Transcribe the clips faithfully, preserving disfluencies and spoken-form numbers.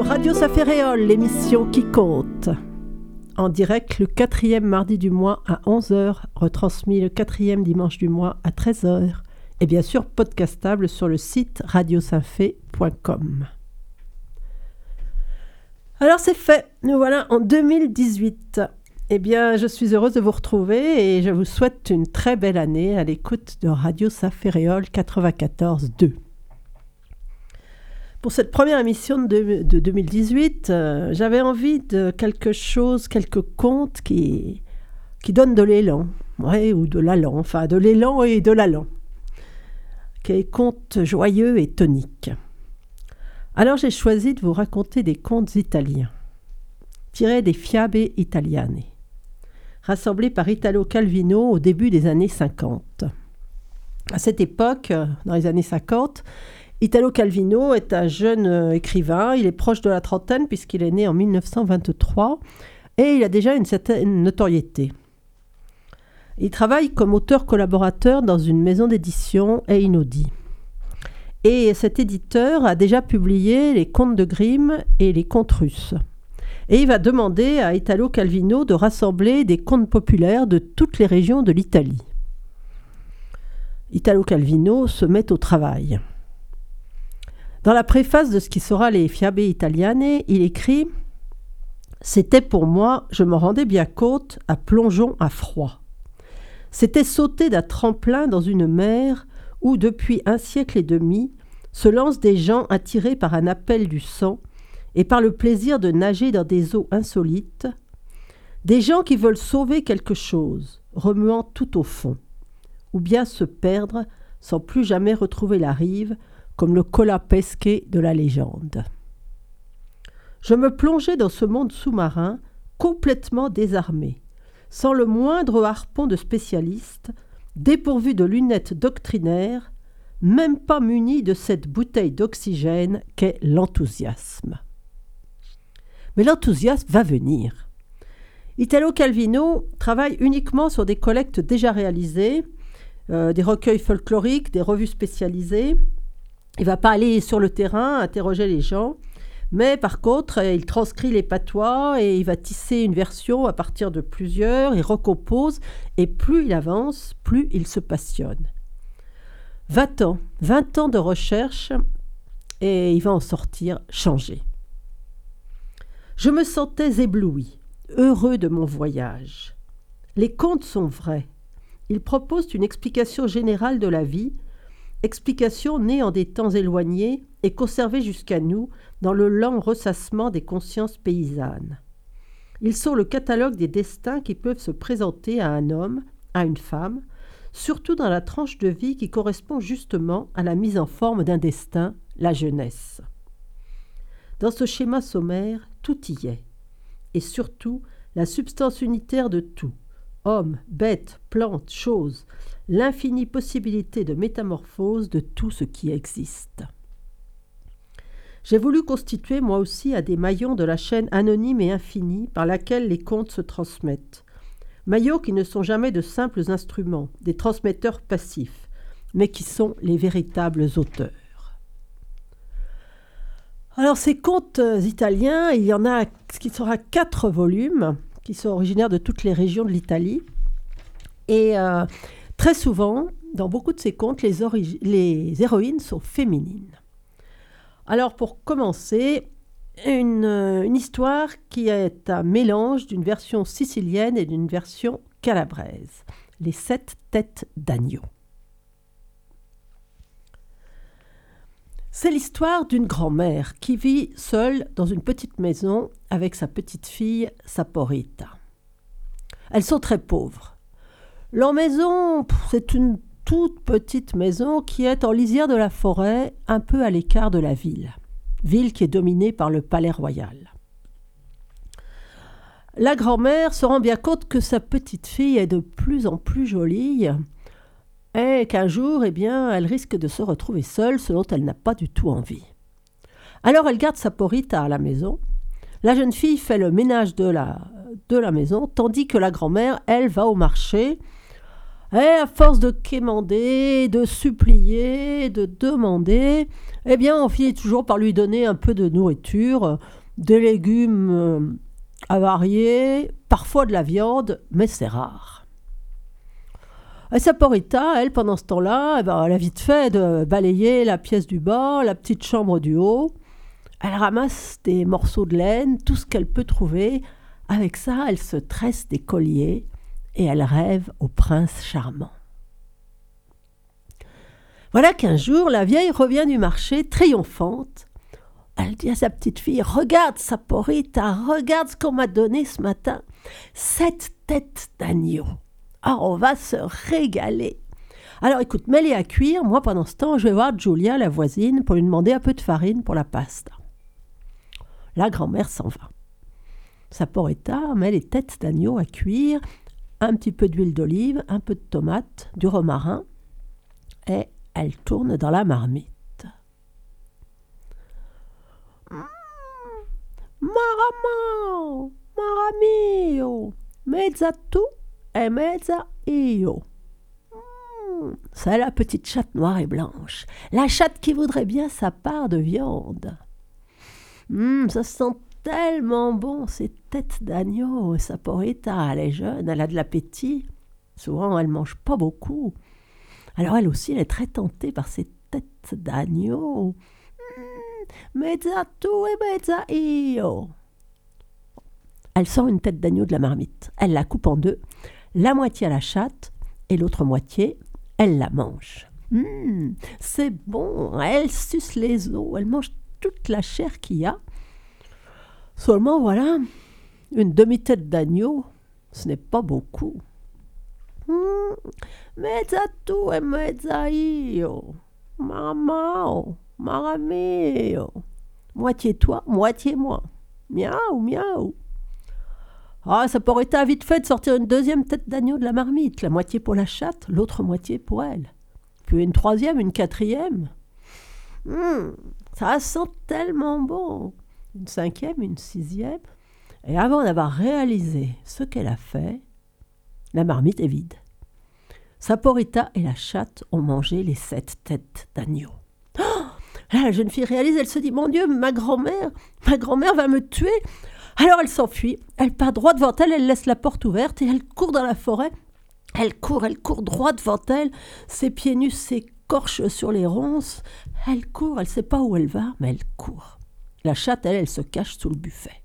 sur Radio Saféréole, l'émission qui compte. En direct le quatrième mardi du mois à onze heures, retransmis le quatrième dimanche du mois à treize heures, et bien sûr podcastable sur le site radio saint-fé point com. Alors c'est fait, nous voilà en deux mille dix-huit. Eh bien, je suis heureuse de vous retrouver et je vous souhaite une très belle année à l'écoute de Radio Saféréole quatre-vingt-quatorze deux. Pour cette première émission de, de deux mille dix-huit, euh, j'avais envie de quelque chose, quelques contes qui, qui donnent de l'élan, ouais, ou de l'allant, enfin de l'élan et de l'allant. Des contes joyeux et toniques. Alors j'ai choisi de vous raconter des contes italiens, tirés des Fiabe Italiane, rassemblés par Italo Calvino au début des années cinquante. À cette époque, dans les années cinquante, Italo Calvino est un jeune euh, écrivain, il est proche de la trentaine puisqu'il est né en mille neuf cent vingt-trois et il a déjà une certaine notoriété. Il travaille comme auteur collaborateur dans une maison d'édition, Einaudi. Et cet éditeur a déjà publié les contes de Grimm et les contes russes. Et il va demander à Italo Calvino de rassembler des contes populaires de toutes les régions de l'Italie. Italo Calvino se met au travail. Dans la préface de ce qui sera les Fiabe Italiane, il écrit « C'était pour moi, je m'en rendais bien compte, à plongeon à froid. C'était sauter d'un tremplin dans une mer où, depuis un siècle et demi, se lancent des gens attirés par un appel du sang et par le plaisir de nager dans des eaux insolites, des gens qui veulent sauver quelque chose, remuant tout au fond, ou bien se perdre sans plus jamais retrouver la rive, comme le cola pesqué de la légende. Je me plongeais dans ce monde sous-marin, complètement désarmé, sans le moindre harpon de spécialiste, dépourvu de lunettes doctrinaires, même pas muni de cette bouteille d'oxygène qu'est l'enthousiasme. Mais l'enthousiasme va venir. Italo Calvino travaille uniquement sur des collectes déjà réalisées, euh, des recueils folkloriques, des revues spécialisées. Il ne va pas aller sur le terrain, interroger les gens, mais par contre, il transcrit les patois et il va tisser une version à partir de plusieurs, il recompose, et plus il avance, plus il se passionne. vingt ans, vingt ans de recherche, et il va en sortir changé. Je me sentais ébloui, heureux de mon voyage. Les contes sont vrais. Ils proposent une explication générale de la vie, explication née en des temps éloignés et conservée jusqu'à nous dans le lent ressassement des consciences paysannes. Ils sont le catalogue des destins qui peuvent se présenter à un homme, à une femme, surtout dans la tranche de vie qui correspond justement à la mise en forme d'un destin, la jeunesse. Dans ce schéma sommaire, tout y est, et surtout la substance unitaire de tout, hommes, bêtes, plantes, choses, l'infinie possibilité de métamorphose de tout ce qui existe. J'ai voulu constituer moi aussi à des maillons de la chaîne anonyme et infinie par laquelle les contes se transmettent. Maillons qui ne sont jamais de simples instruments, des transmetteurs passifs, mais qui sont les véritables auteurs. Alors ces contes italiens, il y en a qui sera quatre volumes, qui sont originaires de toutes les régions de l'Italie. Et euh, très souvent, dans beaucoup de ces contes, les, origi- les héroïnes sont féminines. Alors pour commencer, une, une histoire qui est un mélange d'une version sicilienne et d'une version calabraise. Les sept têtes d'agneau. C'est l'histoire d'une grand-mère qui vit seule dans une petite maison avec sa petite fille Saporita. Elles sont très pauvres. Leur maison, c'est une toute petite maison qui est en lisière de la forêt, un peu à l'écart de la ville. Ville qui est dominée par le palais royal. La grand-mère se rend bien compte que sa petite fille est de plus en plus jolie et qu'un jour, eh bien, elle risque de se retrouver seule, ce dont elle n'a pas du tout envie. Alors elle garde Saporita à la maison. La jeune fille fait le ménage de la, de la maison, tandis que la grand-mère, elle, va au marché Et à force de quémander, de supplier, de demander, eh bien, on finit toujours par lui donner un peu de nourriture, des légumes euh, avariés, parfois de la viande, mais c'est rare. Et Saporita, elle, pendant ce temps-là, eh ben, elle a vite fait de balayer la pièce du bas, la petite chambre du haut. Elle ramasse des morceaux de laine, tout ce qu'elle peut trouver. Avec ça, elle se tresse des colliers et elle rêve au prince charmant. Voilà qu'un jour, la vieille revient du marché, triomphante. Elle dit à sa petite fille, « Regarde, Saporita, regarde ce qu'on m'a donné ce matin. Sept têtes d'agneau. Ah, on va se régaler. Alors écoute, mets-les à cuire. Moi, pendant ce temps, je vais voir Giulia, la voisine, pour lui demander un peu de farine pour la pasta. » La grand-mère s'en va. Saporita met les têtes d'agneau à cuire, un petit peu d'huile d'olive, un peu de tomate, du romarin, et elle tourne dans la marmite. Mmh, Maramao, maramio, mezza tu e mezza io. Mmh, c'est la petite chatte noire et blanche, la chatte qui voudrait bien sa part de viande. Mmh, ça sent tellement bon, ces têtes d'agneau. Saporita, elle est jeune, elle a de l'appétit. Souvent, elle ne mange pas beaucoup. Alors, elle aussi, elle est très tentée par ces têtes d'agneau. Mmh, mezza tu e mezza io. Elle sort une tête d'agneau de la marmite. Elle la coupe en deux, la moitié à la chatte et l'autre moitié, elle la mange. Mmh, c'est bon, elle suce les os, elle mange toute la chair qu'il y a. Seulement, voilà, une demi-tête d'agneau, ce n'est pas beaucoup. Mmh, mezza tu e mezza io, maramao, marameo. Moitié toi, moitié moi. Miaou, miaou. Ah, Saporita a vite fait de sortir une deuxième tête d'agneau de la marmite, la moitié pour la chatte, l'autre moitié pour elle. Puis une troisième, une quatrième. Mmh, ça sent tellement bon. Une cinquième, une sixième. Et avant d'avoir réalisé ce qu'elle a fait, la marmite est vide. Saporita et la chatte ont mangé les sept têtes d'agneau. Oh, là, la jeune fille réalise, elle se dit, mon Dieu, ma grand-mère, ma grand-mère va me tuer. Alors elle s'enfuit, elle part droit devant elle, elle laisse la porte ouverte et elle court dans la forêt. Elle court, elle court droit devant elle, ses pieds nus s'écorchent sur les ronces. Elle court, elle ne sait pas où elle va, mais elle court. La chatte, elle, elle se cache sous le buffet.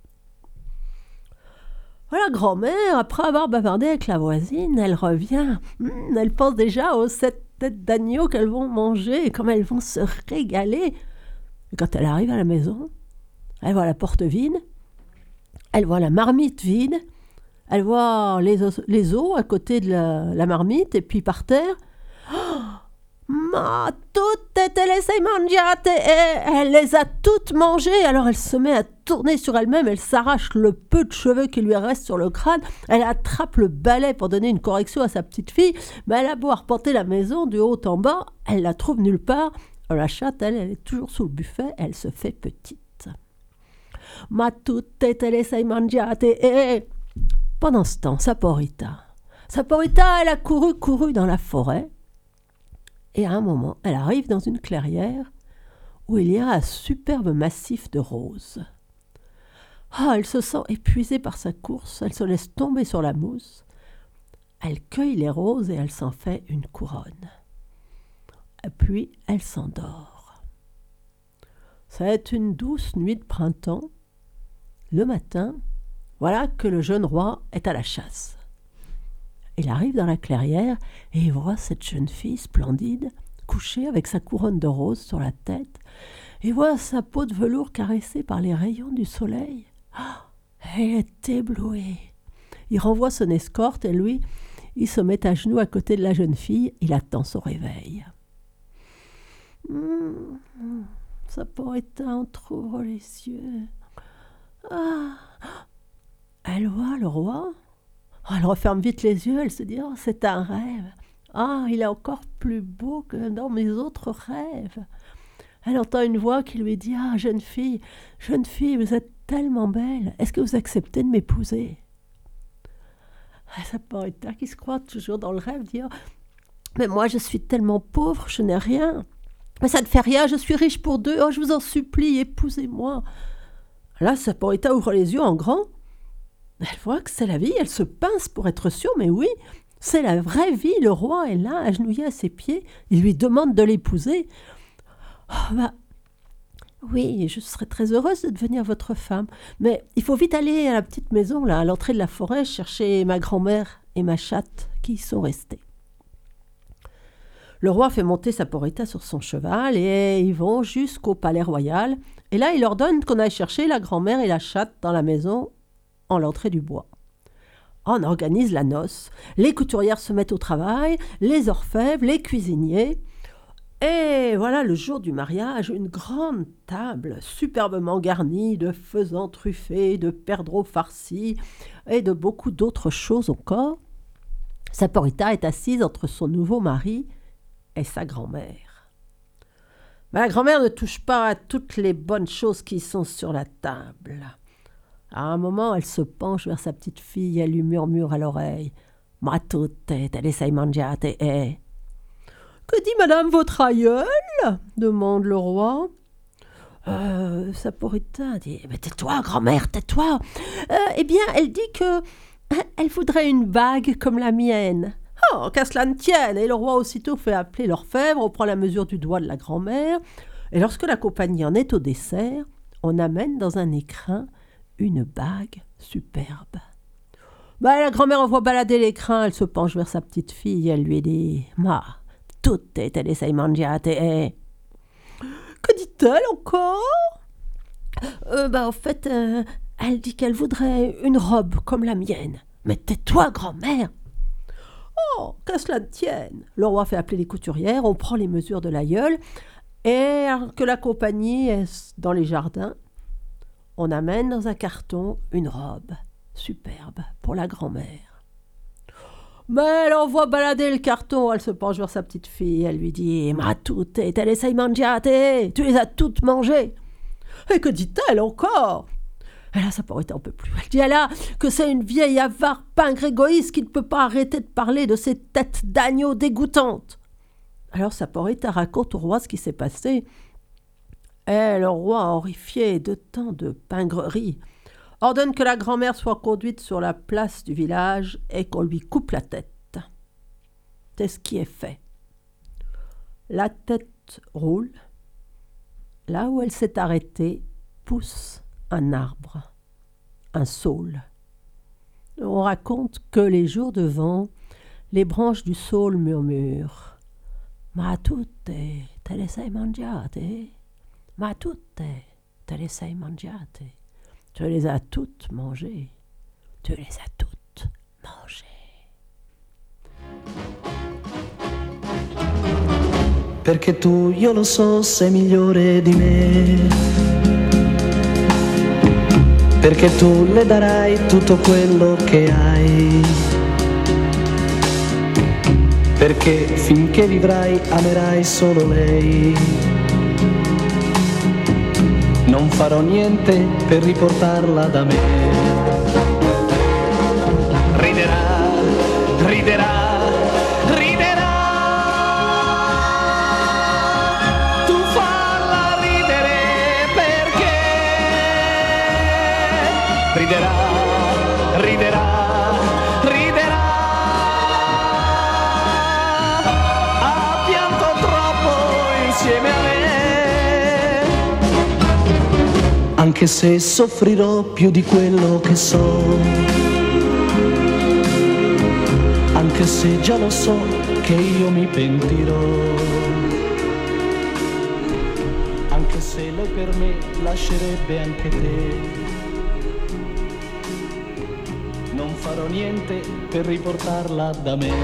Voilà, grand-mère, après avoir bavardé avec la voisine, elle revient. Mmh, elle pense déjà aux sept têtes d'agneau qu'elles vont manger et comme elles vont se régaler. Et quand elle arrive à la maison, elle voit la porte vide, elle voit la marmite vide, elle voit les os, les os à côté de la, la marmite et puis par terre. Oh, ma tutte te le sei mangiate, et elle les a toutes mangées. Alors elle se met à tourner sur elle-même, elle s'arrache le peu de cheveux qui lui reste sur le crâne, elle attrape le balai pour donner une correction à sa petite fille, mais elle a beau arpenter la maison du haut en bas, elle la trouve nulle part. Alors la chatte, elle, elle est toujours sous le buffet, elle se fait petite. Ma tutte te le sei mangiate, et pendant ce temps, Saporita, Saporita, elle a couru, couru dans la forêt. Et à un moment, elle arrive dans une clairière où il y a un superbe massif de roses. Ah, elle se sent épuisée par sa course, elle se laisse tomber sur la mousse. Elle cueille les roses et elle s'en fait une couronne. Et puis, elle s'endort. C'est une douce nuit de printemps. Le matin, voilà que le jeune roi est à la chasse. Il arrive dans la clairière et il voit cette jeune fille splendide, couchée avec sa couronne de roses sur la tête. Il voit sa peau de velours caressée par les rayons du soleil. Oh, elle est éblouie. Il renvoie son escorte et lui, il se met à genoux à côté de la jeune fille. Il attend son réveil. Mmh, Saporita entrouvre les yeux. Ah, elle voit le roi. Oh, elle referme vite les yeux, elle se dit « Oh, c'est un rêve. Ah, il est encore plus beau que dans mes autres rêves. » Elle entend une voix qui lui dit « Ah, jeune fille, jeune fille, vous êtes tellement belle. Est-ce que vous acceptez de m'épouser ?» Ah, Saporita, qui se croit toujours dans le rêve, dit oh, Mais moi, je suis tellement pauvre, je n'ai rien. Mais ça ne fait rien, je suis riche pour deux. Oh, je vous en supplie, épousez-moi. » Là, Saporita ouvre les yeux en grand. Elle voit que c'est la vie, elle se pince pour être sûre, mais oui, c'est la vraie vie. Le roi est là, agenouillé à ses pieds. Il lui demande de l'épouser. Oh, bah, oui, je serais très heureuse de devenir votre femme. Mais il faut vite aller à la petite maison, là, à l'entrée de la forêt, chercher ma grand-mère et ma chatte qui y sont restées. Le roi fait monter Saporita sur son cheval et ils vont jusqu'au palais royal. Et là, il ordonne qu'on aille chercher la grand-mère et la chatte dans la maison en l'entrée du bois. On organise la noce. Les couturières se mettent au travail, les orfèvres, les cuisiniers. Et voilà le jour du mariage, une grande table superbement garnie de faisans truffés, de perdreaux farcis et de beaucoup d'autres choses encore. Saporita est assise entre son nouveau mari et sa grand-mère. Mais la grand-mère ne touche pas à toutes les bonnes choses qui sont sur la table. À un moment, elle se penche vers sa petite fille et elle lui murmure à l'oreille « Ma tutte te le sei mangiate, eh ?» « Que dit madame votre aïeule ?» demande le roi. Euh, Saporita dit « Mais tais-toi, grand-mère, tais-toi. Euh, » Eh bien, elle dit que elle voudrait une bague comme la mienne. « Oh, qu'à cela ne tienne !» Et le roi aussitôt fait appeler l'orfèvre, on prend la mesure du doigt de la grand-mère, et lorsque la compagnie en est au dessert, on amène dans un écrin une bague superbe. Bah, la grand-mère envoie balader l'écrin, elle se penche vers sa petite fille, elle lui dit « Ma, tutte te le sei mangiate, eh ?» Que dit-elle encore ? euh, Bah, en fait, euh, elle dit qu'elle voudrait une robe comme la mienne. Mais tais-toi, grand-mère !»« Oh, qu'à cela ne tienne !» Le roi fait appeler les couturières, on prend les mesures de l'aïeul, et que la compagnie est dans les jardins, on amène dans un carton une robe superbe pour la grand-mère. Mais elle envoie balader le carton, elle se penche vers sa petite fille, elle lui dit « Ma tutte te le sei mangiate, tu les as toutes mangées !» Et que dit-elle encore ? Et là, Saporita en peut plus. Elle dit à là que c'est une vieille avare pingre égoïste qui ne peut pas arrêter de parler de ses têtes d'agneau dégoûtantes. Alors Saporita raconte au roi ce qui s'est passé. Et le roi, horrifié de tant de pingreries, ordonne que la grand-mère soit conduite sur la place du village et qu'on lui coupe la tête. C'est ce qui est fait. La tête roule. Là où elle s'est arrêtée, pousse un arbre, un saule. On raconte que les jours de vent, les branches du saule murmurent « Ma tutte te le sei mangiate, ma tutte te le sei mangiate. » Tu les as toutes mangées. Tu les as toutes mangées. Perché tu, io lo so, sei migliore di me. Perché tu le darai tutto quello che hai. Perché finché vivrai amerai solo lei. Non farò niente per riportarla da me. Riderà, riderà, riderà. Tu farla ridere perché riderà, riderà, riderà. Ha pianto troppo insieme a me. Anche se soffrirò più di quello che so, anche se già lo so che io mi pentirò, anche se lei per me lascerebbe anche te, non farò niente per riportarla da me.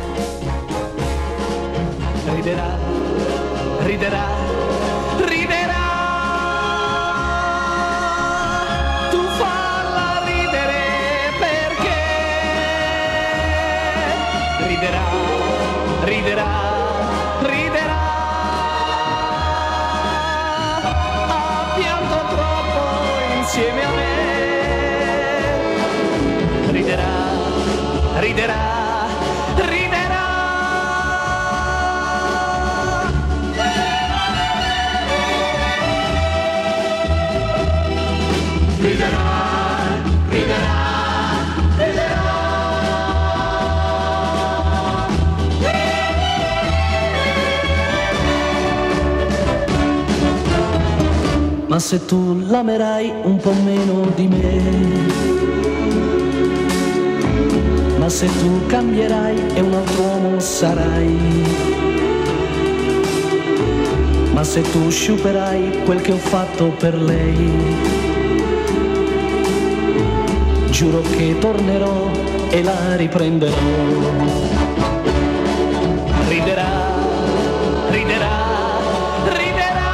Riderà, riderà, riderà. Riderà, riderà, riderà. Ha pianto troppo insieme a me. Riderà, riderà, riderà. riderai, riderai, riderai. Ma se tu l'amerai un po' meno di me, ma se tu cambierai e un altro uomo sarai, ma se tu sciuperai quel che ho fatto per lei, giuro che tornerò e la riprenderò. Riderà, riderà, riderà.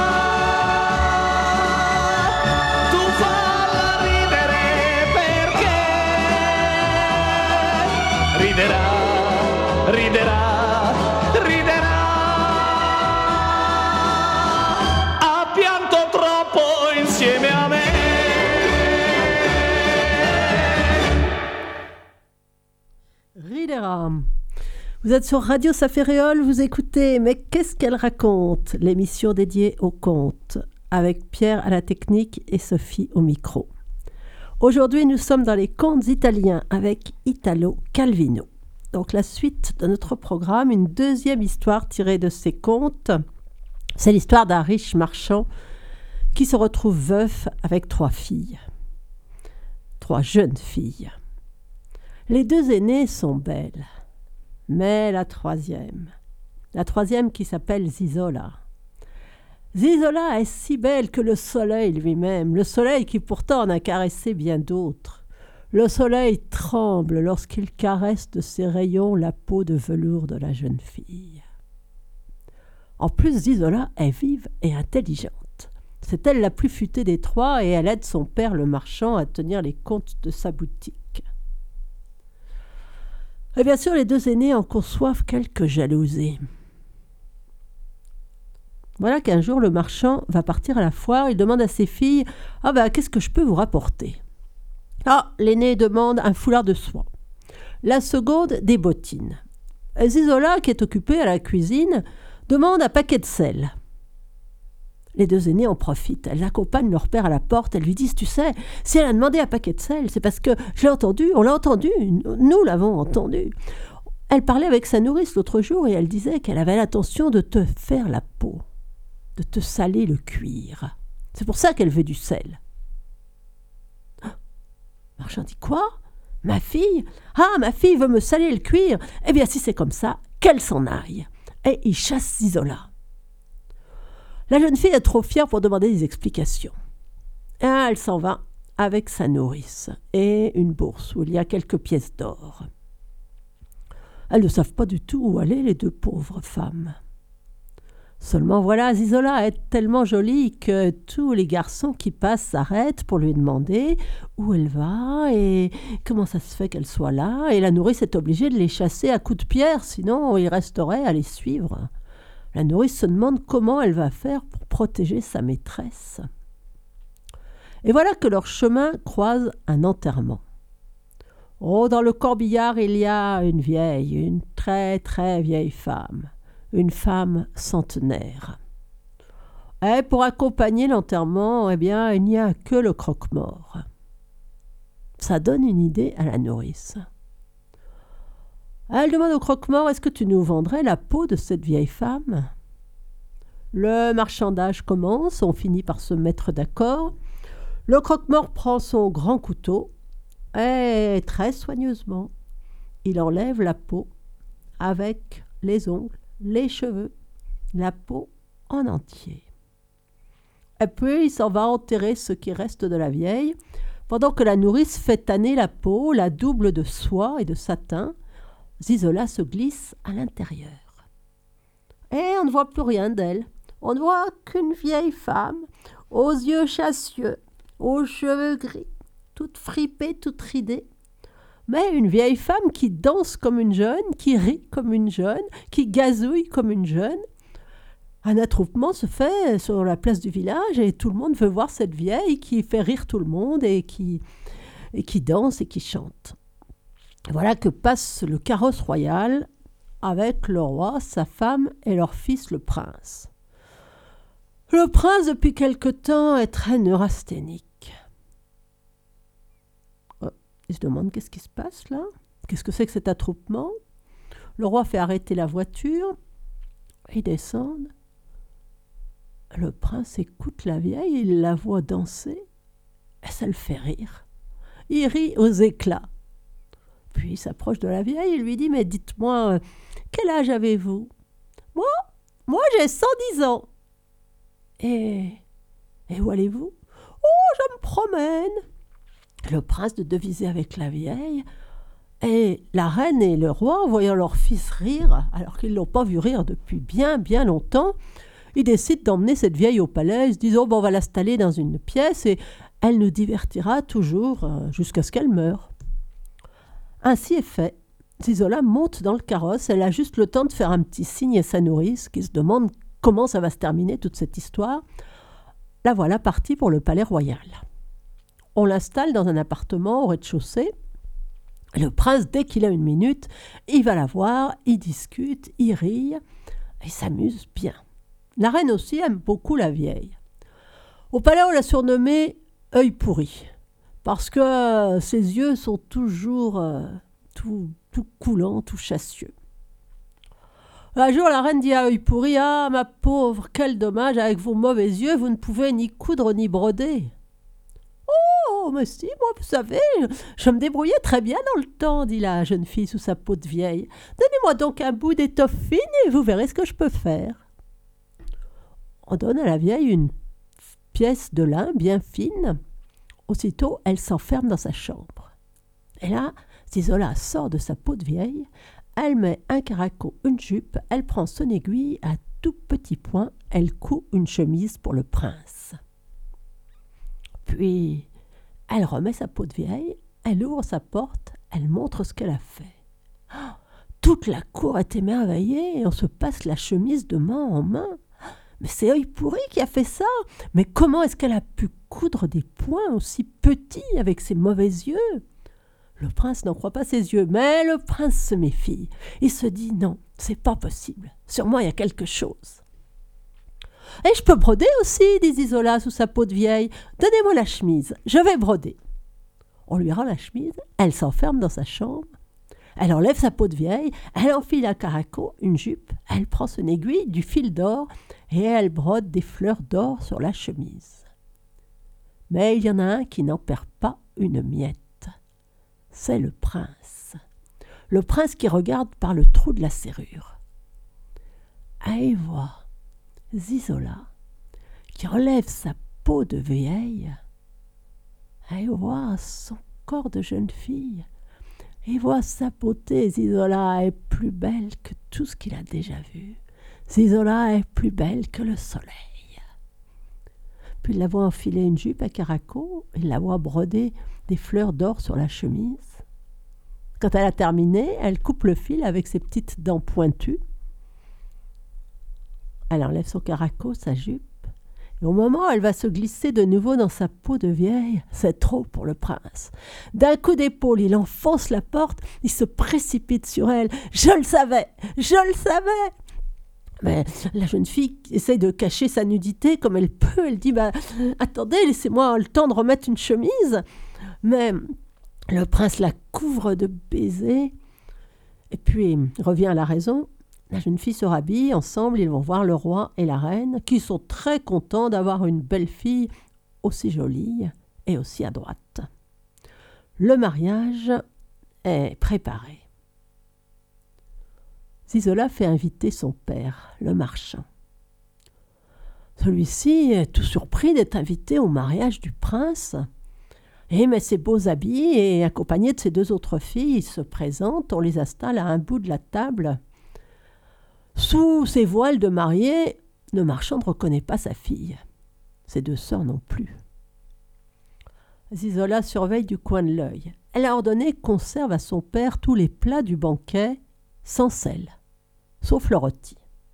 Tu falla ridere perché riderà, riderà, riderà. Ha pianto troppo insieme a me. Ridera. Vous êtes sur Radio Saféréole, vous écoutez Mais qu'est-ce qu'elle raconte, l'émission dédiée aux contes, avec Pierre à la technique et Sophie au micro. Aujourd'hui, nous sommes dans les contes italiens avec Italo Calvino. Donc la suite de notre programme, une deuxième histoire tirée de ces contes. C'est l'histoire d'un riche marchand qui se retrouve veuf avec trois filles. Trois jeunes filles. Les deux aînées sont belles, mais la troisième, la troisième qui s'appelle Zizola. Zizola est si belle que le soleil lui-même, le soleil qui pourtant en a caressé bien d'autres. Le soleil tremble lorsqu'il caresse de ses rayons la peau de velours de la jeune fille. En plus, Zizola est vive et intelligente. C'est elle la plus futée des trois et elle aide son père le marchand à tenir les comptes de sa boutique. Et bien sûr, les deux aînés en conçoivent quelques jalousies. Voilà qu'un jour, le marchand va partir à la foire. Il demande à ses filles « Ah ben, qu'est-ce que je peux vous rapporter ?» Ah, l'aînée demande un foulard de soie. La seconde, des bottines. Zizola, qui est occupée à la cuisine, demande un paquet de sel. Les deux aînées en profitent. Elles accompagnent leur père à la porte. Elles lui disent « Tu sais, si elle a demandé un paquet de sel, c'est parce que je l'ai entendu, on l'a entendu, nous l'avons entendu. » Elle parlait avec sa nourrice l'autre jour et elle disait qu'elle avait l'intention de te faire la peau, de te saler le cuir. C'est pour ça qu'elle veut du sel. Le marchand dit « Quoi ? Ma fille ? Ah, ma fille veut me saler le cuir ? Eh bien, si c'est comme ça, qu'elle s'en aille. » Et il chasse Zizola. La jeune fille est trop fière pour demander des explications. Et elle s'en va avec sa nourrice et une bourse où il y a quelques pièces d'or. Elles ne savent pas du tout où aller, les deux pauvres femmes. Seulement voilà, Zizola est tellement jolie que tous les garçons qui passent s'arrêtent pour lui demander où elle va et comment ça se fait qu'elle soit là. Et la nourrice est obligée de les chasser à coups de pierre, sinon ils resteraient à les suivre. La nourrice se demande comment elle va faire pour protéger sa maîtresse. Et voilà que leur chemin croise un enterrement. Oh, dans le corbillard, il y a une vieille, une très très vieille femme, une femme centenaire. Et pour accompagner l'enterrement, eh bien, il n'y a que le croque-mort. Ça donne une idée à la nourrice. Elle demande au croque-mort « Est-ce que tu nous vendrais la peau de cette vieille femme ?» Le marchandage commence, on finit par se mettre d'accord. Le croque-mort prend son grand couteau et très soigneusement, il enlève la peau avec les ongles, les cheveux, la peau en entier. Et puis il s'en va enterrer ce qui reste de la vieille, pendant que la nourrice fait tanner la peau, la double de soie et de satin. Zizola se glisse à l'intérieur. Et on ne voit plus rien d'elle. On ne voit qu'une vieille femme, aux yeux chassieux, aux cheveux gris, toute fripée, toute ridée. Mais une vieille femme qui danse comme une jeune, qui rit comme une jeune, qui gazouille comme une jeune. Un attroupement se fait sur la place du village et tout le monde veut voir cette vieille qui fait rire tout le monde et qui, et qui danse et qui chante. Voilà que passe le carrosse royal avec le roi, sa femme et leur fils le prince. Le prince, depuis quelque temps, est très neurasthénique. Il se demande qu'est-ce qui se passe là ? Qu'est-ce que c'est que cet attroupement ? Le roi fait arrêter la voiture. Ils descendent. Le prince écoute la vieille, il la voit danser. Et ça le fait rire. Il rit aux éclats. Puis il s'approche de la vieille et lui dit « Mais dites-moi, euh, quel âge avez-vous ?»« Moi, moi j'ai cent dix ans. »« Et, et où allez-vous ?»« Oh, je me promène. » Le prince de deviser avec la vieille. Et la reine et le roi, voyant leur fils rire, alors qu'ils ne l'ont pas vu rire depuis bien, bien longtemps, ils décident d'emmener cette vieille au palais. Ils se disent « Oh, bon, on va l'installer dans une pièce et elle nous divertira toujours euh, jusqu'à ce qu'elle meure. » Ainsi est fait. Zizola monte dans le carrosse. Elle a juste le temps de faire un petit signe à sa nourrice qui se demande comment ça va se terminer toute cette histoire. La voilà partie pour le palais royal. On l'installe dans un appartement au rez-de-chaussée. Le prince, dès qu'il a une minute, il va la voir, il discute, il rit, il s'amuse bien. La reine aussi aime beaucoup la vieille. Au palais, on l'a surnommée « œil pourri », parce que euh, ses yeux sont toujours euh, tout, tout coulants, tout chassieux. Un jour, la reine dit à œil pourri « Ah, ma pauvre, quel dommage, avec vos mauvais yeux, vous ne pouvez ni coudre ni broder. » « Oh, mais si, moi, vous savez, je me débrouillais très bien dans le temps, dit la jeune fille sous sa peau de vieille. Donnez-moi donc un bout d'étoffe fine et vous verrez ce que je peux faire. » On donne à la vieille une pièce de lin bien fine. Aussitôt, elle s'enferme dans sa chambre. Et là, Zizola sort de sa peau de vieille, elle met un caraco, une jupe, elle prend son aiguille, à tout petit point, elle coud une chemise pour le prince. Puis, elle remet sa peau de vieille, elle ouvre sa porte, elle montre ce qu'elle a fait. Oh, toute la cour est émerveillée et on se passe la chemise de main en main. Mais c'est œil pourri qui a fait ça. Mais comment est-ce qu'elle a pu coudre des points aussi petits avec ses mauvais yeux ? Le prince n'en croit pas ses yeux, mais le prince se méfie. Il se dit non, c'est pas possible. Sur moi, il y a quelque chose. Et je peux broder aussi, dit Zizola sous sa peau de vieille. Donnez-moi la chemise, je vais broder. On lui rend la chemise, elle s'enferme dans sa chambre. Elle enlève sa peau de vieille, elle enfile un caraco, une jupe, elle prend son aiguille, du fil d'or, et elle brode des fleurs d'or sur la chemise. Mais il y en a un qui n'en perd pas une miette. C'est le prince. Le prince qui regarde par le trou de la serrure. Et il voit Zizola qui enlève sa peau de vieille. Et il voit son corps de jeune fille. Il voit sa beauté. Zizola est plus belle que tout ce qu'il a déjà vu. Zizola est plus belle que le soleil. Puis il la voit enfiler une jupe à caraco, il la voit broder des fleurs d'or sur la chemise. Quand elle a terminé, elle coupe le fil avec ses petites dents pointues. Elle enlève son caraco, sa jupe, et au moment où elle va se glisser de nouveau dans sa peau de vieille, c'est trop pour le prince. D'un coup d'épaule, il enfonce la porte, il se précipite sur elle. « Je le savais, je le savais !» Mais la jeune fille essaye de cacher sa nudité comme elle peut. Elle dit bah, « Attendez, laissez-moi le temps de remettre une chemise. » Mais le prince la couvre de baisers. Et puis, il revient à la raison. La jeune fille se rhabille. Ensemble, ils vont voir le roi et la reine, qui sont très contents d'avoir une belle fille aussi jolie et aussi adroite. Le mariage est préparé. Zizola fait inviter son père, le marchand. Celui-ci est tout surpris d'être invité au mariage du prince. Et met ses beaux habits et, accompagné de ses deux autres filles, il se présente, on les installe à un bout de la table. Sous ses voiles de mariée, le marchand ne reconnaît pas sa fille. Ses deux sœurs non plus. Zizola surveille du coin de l'œil. Elle a ordonné qu'on serve à son père tous les plats du banquet sans sel, sauf le rôti.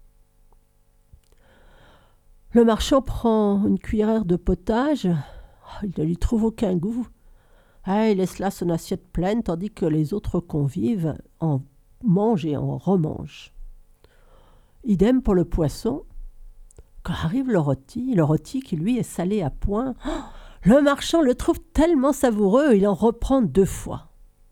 Le marchand prend une cuillère de potage. Il ne lui trouve aucun goût. Ah, il laisse là son assiette pleine, tandis que les autres convives en mangent et en remangent. Idem pour le poisson. Quand arrive le rôti, le rôti qui lui est salé à point, oh, Le marchand le trouve tellement savoureux, il en reprend deux fois.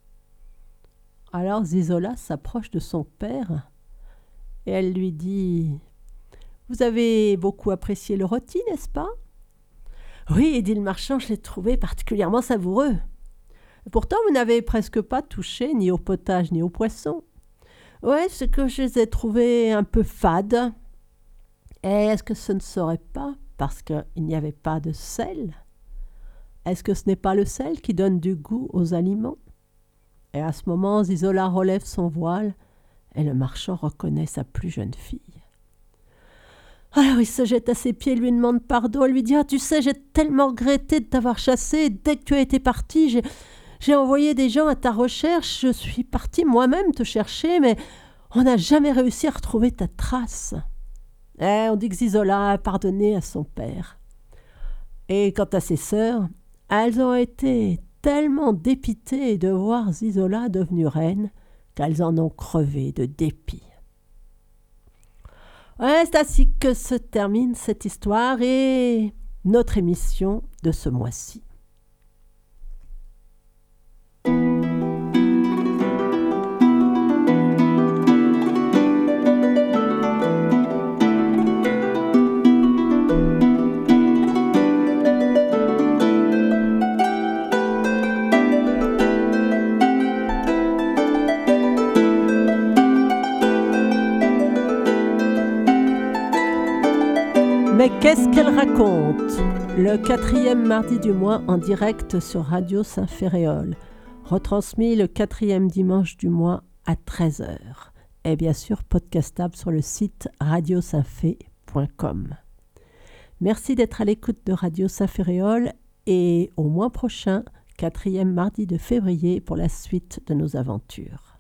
Alors Zizola s'approche de son père et elle lui dit « Vous avez beaucoup apprécié le rôti, n'est-ce pas ?»« Oui, dit le marchand, je l'ai trouvé particulièrement savoureux. Pourtant, vous n'avez presque pas touché ni au potage ni au poisson. Ouais, c'est que je les ai trouvés un peu fades. Et est-ce que ce ne serait pas parce qu'il n'y avait pas de sel ? Est-ce que ce n'est pas le sel qui donne du goût aux aliments ?» Et à ce moment, Zizola relève son voile et le marchand reconnaît sa plus jeune fille. Alors il se jette à ses pieds, lui demande pardon, elle lui dit « Ah, tu sais, j'ai tellement regretté de t'avoir chassé. Dès que tu as été parti, j'ai, j'ai envoyé des gens à ta recherche. Je suis partie moi-même te chercher, mais on n'a jamais réussi à retrouver ta trace. » Et on dit que Zizola a pardonné à son père. Et quant à ses sœurs, elles ont été tellement dépitées de voir Zizola devenue reine qu'elles en ont crevé de dépit. Ouais, c'est ainsi que se termine cette histoire et notre émission de ce mois-ci. Mais qu'est-ce qu'elle raconte ? Le quatrième mardi du mois en direct sur Radio Saint-Ferréol, retransmis le quatrième dimanche du mois à treize heures, et bien sûr podcastable sur le site radio saint fé point com. Merci d'être à l'écoute de Radio Saint-Ferréol et au mois prochain, quatrième mardi de février, pour la suite de nos aventures.